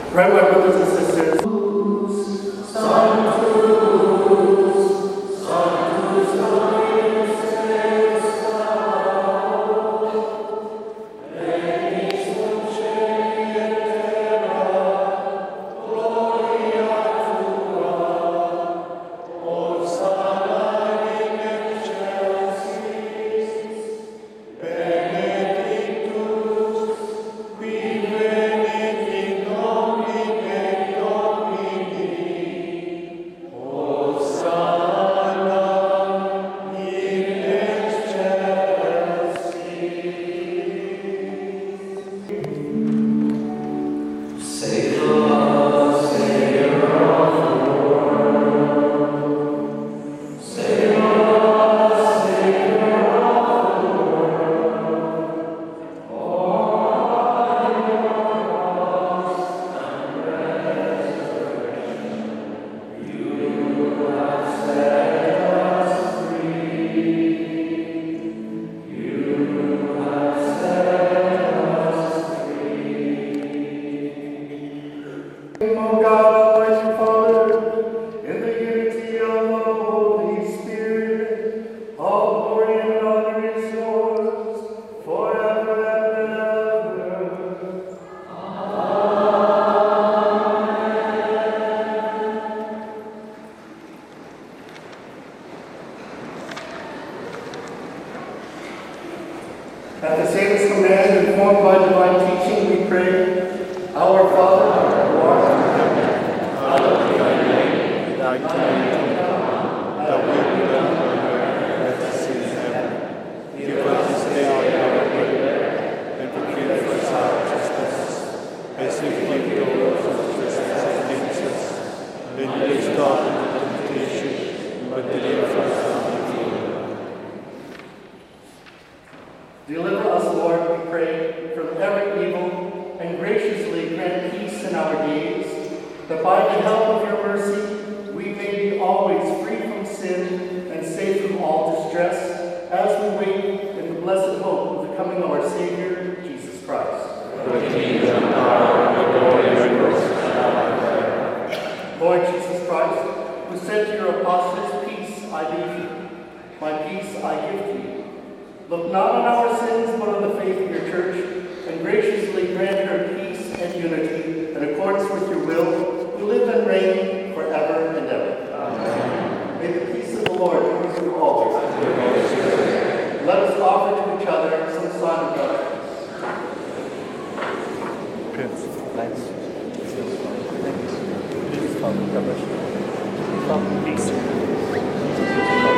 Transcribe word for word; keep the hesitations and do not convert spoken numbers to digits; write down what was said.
Pray, my brothers and sisters. At the Savior's command, informed by divine teaching, we pray, Our Father, who art in heaven, hallowed be thy name. Thy kingdom come, thy will be done on earth as it is in heaven. Give us this day our daily bread, and forgive us our trespasses, as we forgive those who trespass against us. And lead us not into temptation, but deliver us from evil. Deliver us, Lord, we pray, from every evil, and graciously grant peace in our days, that by the help of your mercy we may be always free from sin and safe from all distress, as we wait in the blessed hope of the coming of our Savior, Jesus Christ. For the kingdom, power, and glory, and mercy forever. Lord Jesus Christ, who said to your apostles, Peace I leave you, my peace I give to you. Look not on our sins, but on the faith of your church, and graciously grant her peace and unity in accordance with your will, who live and reign forever and ever. Amen. May the peace of the Lord be with you always. Amen. Let us offer to each other some sign of gratitude. Prince, thanks. Thanks. Peace.